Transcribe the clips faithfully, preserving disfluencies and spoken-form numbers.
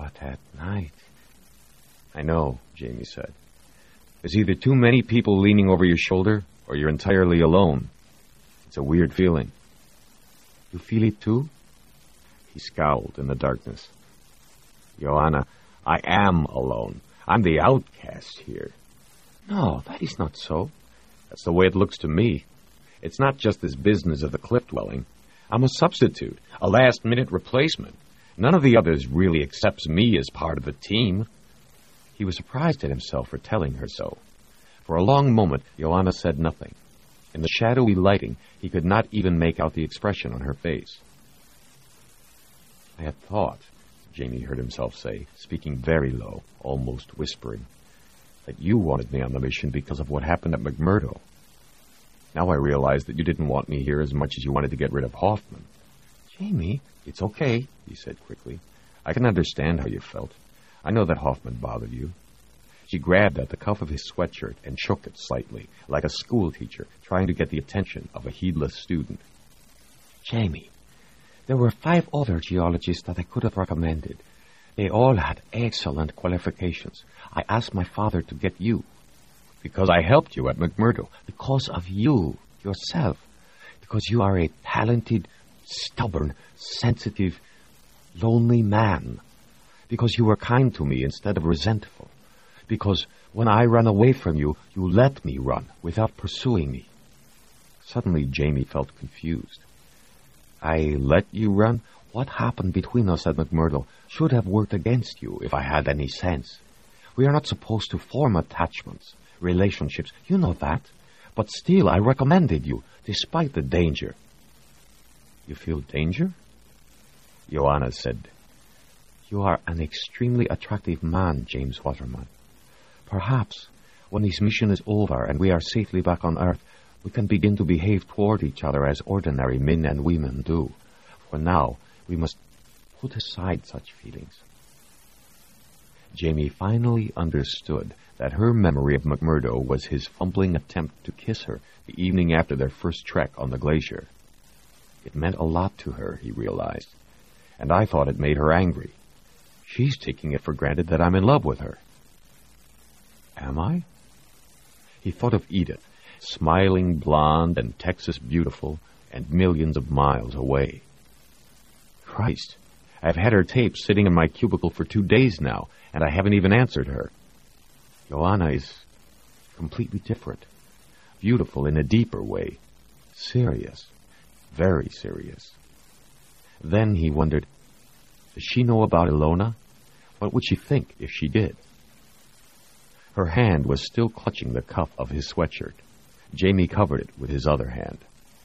But at night... I know, Jamie said. There's either too many people leaning over your shoulder, or you're entirely alone. It's a weird feeling. You feel it too? He scowled in the darkness. Joanna, I am alone. I'm the outcast here. No, that is not so. That's the way it looks to me. It's not just this business of the cliff dwelling. I'm a substitute, a last-minute replacement. None of the others really accepts me as part of the team. He was surprised at himself for telling her so. For a long moment, Joanna said nothing. In the shadowy lighting, he could not even make out the expression on her face. I had thought, Jamie heard himself say, speaking very low, almost whispering, that you wanted me on the mission because of what happened at McMurdo. Now I realize that you didn't want me here as much as you wanted to get rid of Hoffman. Jamie, it's okay, he said quickly. I can understand how you felt. I know that Hoffman bothered you. She grabbed at the cuff of his sweatshirt and shook it slightly, like a schoolteacher trying to get the attention of a heedless student. Jamie, there were five other geologists that I could have recommended. They all had excellent qualifications. I asked my father to get you. Because I helped you at McMurdo. Because of you, yourself. Because you are a talented, stubborn, sensitive, lonely man. Because you were kind to me instead of resentful. Because when I ran away from you, you let me run without pursuing me. Suddenly, Jamie felt confused. I let you run? What happened between us at McMurdo should have worked against you if I had any sense. We are not supposed to form attachments, relationships. You know that. But still, I recommended you, despite the danger. You feel danger? Joanna said, You are an extremely attractive man, James Waterman. Perhaps, when this mission is over and we are safely back on Earth, we can begin to behave toward each other as ordinary men and women do. For now, we must put aside such feelings. Jamie finally understood that her memory of McMurdo was his fumbling attempt to kiss her the evening after their first trek on the glacier. It meant a lot to her, he realized, and I thought it made her angry. She's taking it for granted that I'm in love with her. Am I? He thought of Edith, smiling blonde and Texas beautiful and millions of miles away. Christ, I've had her tape sitting in my cubicle for two days now, and I haven't even answered her. Joanna is completely different, beautiful in a deeper way, serious, very serious. Then he wondered, does she know about Ilona? What would she think if she did? Her hand was still clutching the cuff of his sweatshirt. Jamie covered it with his other hand.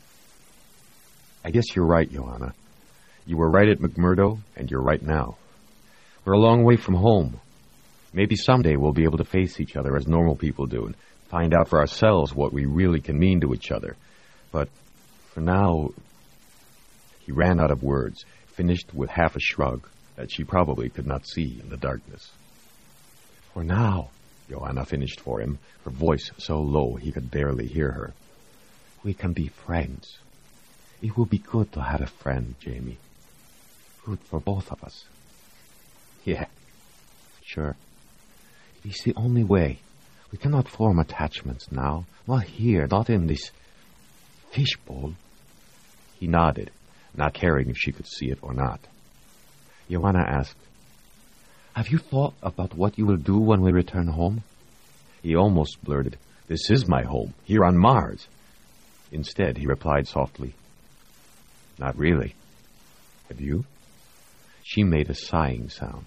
I guess you're right, Joanna. You were right at McMurdo, and you're right now. We're a long way from home. Maybe someday we'll be able to face each other as normal people do and find out for ourselves what we really can mean to each other. But for now... He ran out of words, finished with half a shrug that she probably could not see in the darkness. For now, Joanna finished for him, her voice so low he could barely hear her. We can be friends. It will be good to have a friend, Jamie. Good for both of us. Yeah, sure. It is the only way. We cannot form attachments now. Not here, not in this fishbowl. He nodded, not caring if she could see it or not. Joanna asked, Have you thought about what you will do when we return home? He almost blurted, This is my home, here on Mars. Instead, he replied softly, Not really. Have you? She made a sighing sound.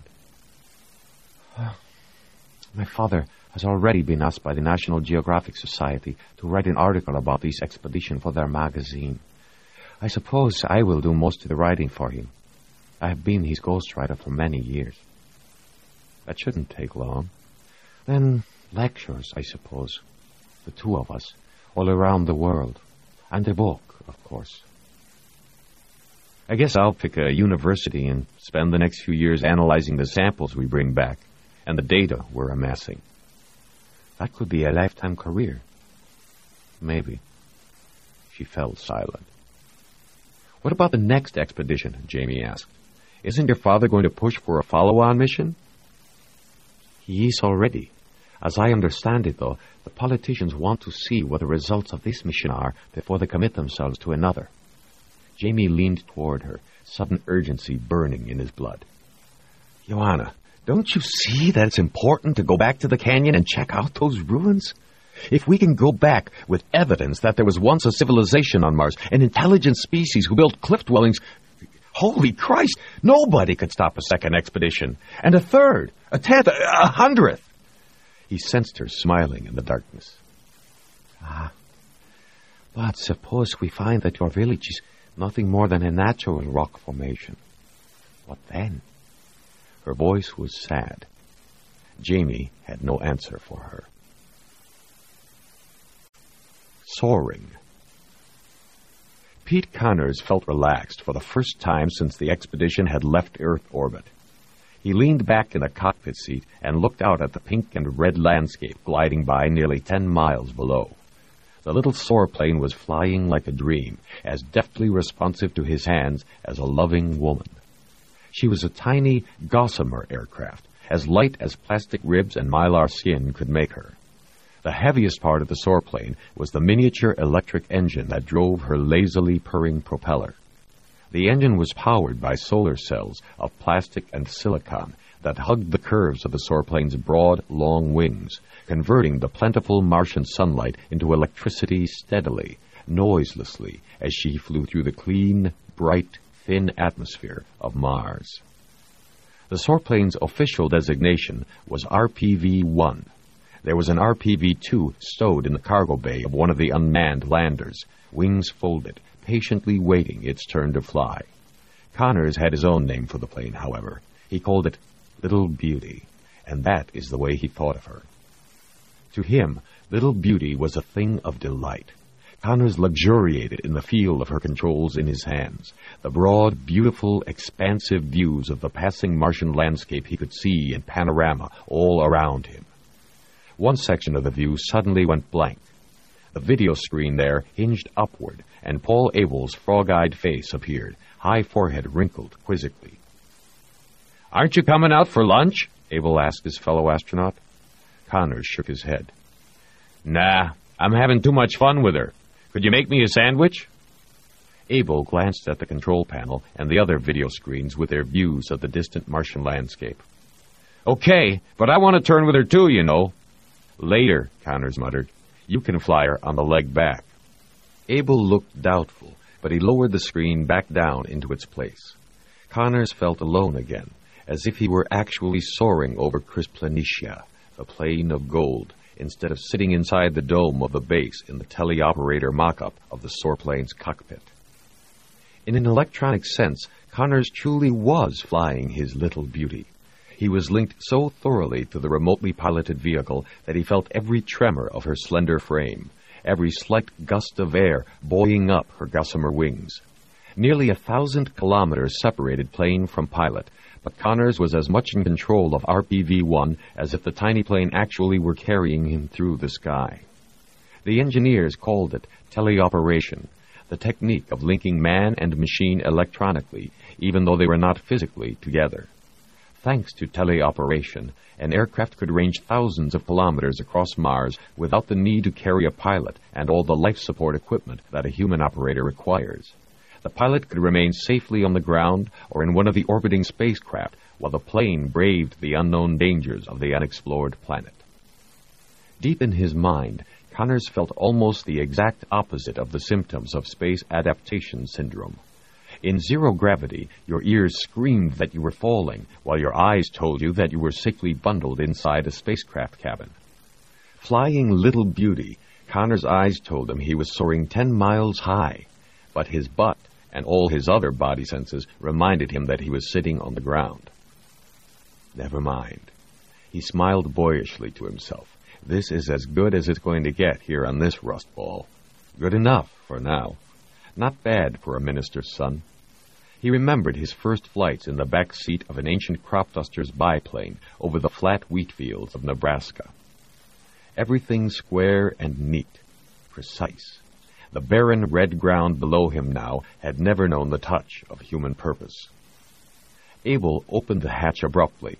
My father has already been asked by the National Geographic Society to write an article about this expedition for their magazine. I suppose I will do most of the writing for him. I have been his ghostwriter for many years. That shouldn't take long. Then lectures, I suppose. The two of us, all around the world. And a book, of course. I guess I'll pick a university and spend the next few years analyzing the samples we bring back and the data we're amassing. That could be a lifetime career. Maybe. She fell silent. What about the next expedition? Jamie asked. Isn't your father going to push for a follow-on mission? He is already. As I understand it, though, the politicians want to see what the results of this mission are before they commit themselves to another. Jamie leaned toward her, sudden urgency burning in his blood. Joanna, don't you see that it's important to go back to the canyon and check out those ruins? If we can go back with evidence that there was once a civilization on Mars, an intelligent species who built cliff dwellings, holy Christ, nobody could stop a second expedition. And a third, a tenth, a hundredth. He sensed her smiling in the darkness. Ah, but suppose we find that your village is nothing more than a natural rock formation. What then? Her voice was sad. Jamie had no answer for her. Soaring. Pete Connors felt relaxed for the first time since the expedition had left Earth orbit. He leaned back in the cockpit seat and looked out at the pink and red landscape gliding by nearly ten miles below. The little soarplane was flying like a dream, as deftly responsive to his hands as a loving woman. She was a tiny gossamer aircraft, as light as plastic ribs and mylar skin could make her. The heaviest part of the soarplane was the miniature electric engine that drove her lazily purring propeller. The engine was powered by solar cells of plastic and silicon that hugged the curves of the soarplane's broad, long wings, converting the plentiful Martian sunlight into electricity steadily, noiselessly, as she flew through the clean, bright, thin atmosphere of Mars. The soarplane's official designation was R P V one. There was an R P V two stowed in the cargo bay of one of the unmanned landers, wings folded, patiently waiting its turn to fly. Connors had his own name for the plane, however. He called it Little Beauty, and that is the way he thought of her. To him, Little Beauty was a thing of delight. Connors luxuriated in the feel of her controls in his hands, the broad, beautiful, expansive views of the passing Martian landscape he could see in panorama all around him. One section of the view suddenly went blank. The video screen there hinged upward, and Paul Abel's frog-eyed face appeared, high forehead wrinkled quizzically. "Aren't you coming out for lunch?" Abel asked his fellow astronaut. Connors shook his head. "Nah, I'm having too much fun with her. Could you make me a sandwich?" Abel glanced at the control panel and the other video screens with their views of the distant Martian landscape. "Okay, but I want to turn with her too, you know." "Later," Connors muttered. "You can fly her on the leg back." Abel looked doubtful, but he lowered the screen back down into its place. Connors felt alone again, as if he were actually soaring over Crisplanitia, the plain of gold, instead of sitting inside the dome of the base in the teleoperator mock-up of the soarplane's cockpit. In an electronic sense, Connors truly was flying his Little Beauty. He was linked so thoroughly to the remotely piloted vehicle that he felt every tremor of her slender frame, every slight gust of air buoying up her gossamer wings. Nearly a thousand kilometers separated plane from pilot, but Connors was as much in control of R P V one as if the tiny plane actually were carrying him through the sky. The engineers called it teleoperation, the technique of linking man and machine electronically, even though they were not physically together. Thanks to teleoperation, an aircraft could range thousands of kilometers across Mars without the need to carry a pilot and all the life support equipment that a human operator requires. The pilot could remain safely on the ground or in one of the orbiting spacecraft while the plane braved the unknown dangers of the unexplored planet. Deep in his mind, Connors felt almost the exact opposite of the symptoms of space adaptation syndrome. In zero gravity, your ears screamed that you were falling, while your eyes told you that you were safely bundled inside a spacecraft cabin. Flying Little Beauty, Connors' eyes told him he was soaring ten miles high, but his butt and all his other body senses reminded him that he was sitting on the ground. Never mind. He smiled boyishly to himself. This is as good as it's going to get here on this rust ball. Good enough for now. Not bad for a minister's son. He remembered his first flights in the back seat of an ancient crop duster's biplane over the flat wheat fields of Nebraska. Everything square and neat, precise. The barren red ground below him now had never known the touch of human purpose. Abel opened the hatch abruptly,